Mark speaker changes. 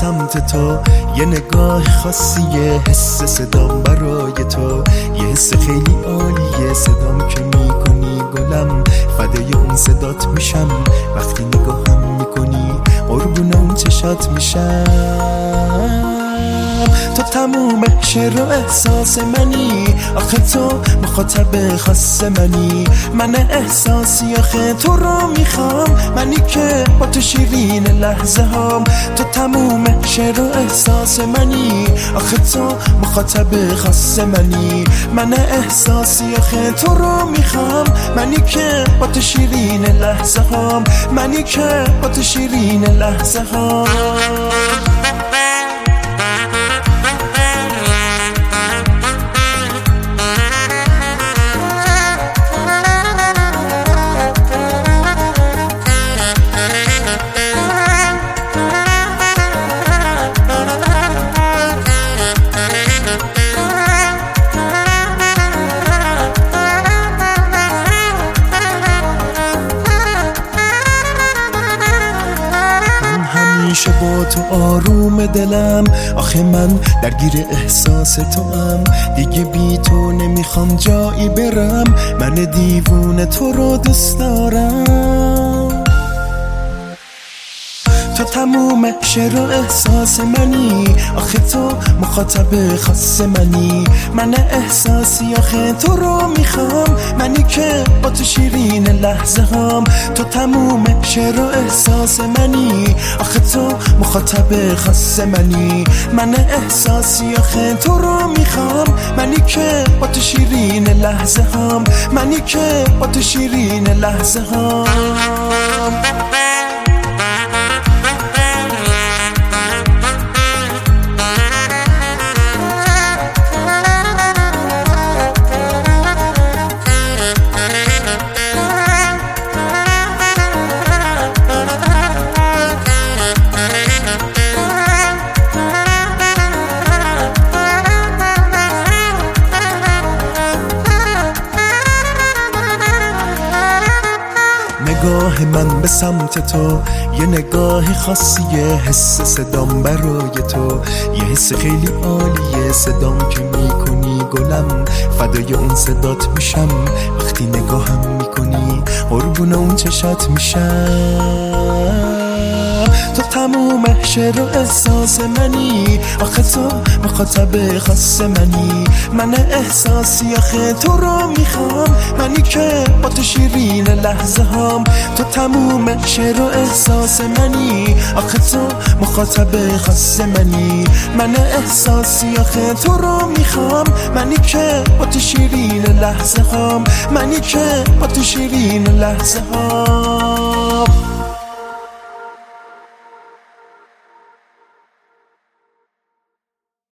Speaker 1: سمت تو، یه نگاه خاصی، یه حس صدام برای تو، یه حس خیلی عالیه صدام که میکنی گلم، فدای اون صدات میشم وقتی نگاهم میکنی، قربون اون چشات میشم. تو تموم شعر و احساس منی، آخه تو مخاطب خاص منی، من احساسی آخه تو رو میخوام، منی که با تو شیرین لحظه هام. تو تموم شعر و احساس منی، آخه تو مخاطب خاص منی، من احساسی آخه تو رو میخوام، منی که با تو شیرین لحظه هام، منی که با تو شیرین لحظه هام. همیشه با تو آروم دلم، آخه من درگیر احساس تو هم، دیگه بی تو نمیخوام جایی برم، من دیوونه تو رو دوست دارم. تو تموم شعر و احساس منی، آخه تو مخاطب خاص منی، من احساسی آخه تو رو میخوام، منی که با تو شیرین لحظه هام. تو تموم شعر و احساس منی، آخه تو مخاطب خاص منی، من احساسی آخه تو رو میخوام، منی که با تو شیرین لحظه هام، منی که با تو شیرین لحظه هام. نگاه من به سمت تو، یه نگاه خاصی، یه حس صدام برای تو، یه حس خیلی عالیه صدام که میکنی گلم، فدای اون صدات میشم وقتی نگاهم میکنی، قربون اون چشات میشم. تو تموم شعر و احساس منی، آخه تو مخاطب خاص منی، من احساسی آخه تو رو میخوام، منی که با تو شیرین لحظه هام. تو تموم شعر و احساس منی، آخه تو مخاطب خاص منی، من احساسی آخه تو رو میخوام، منی که با تو شیرین لحظه هام، منی که با تو شیرین لحظه هام.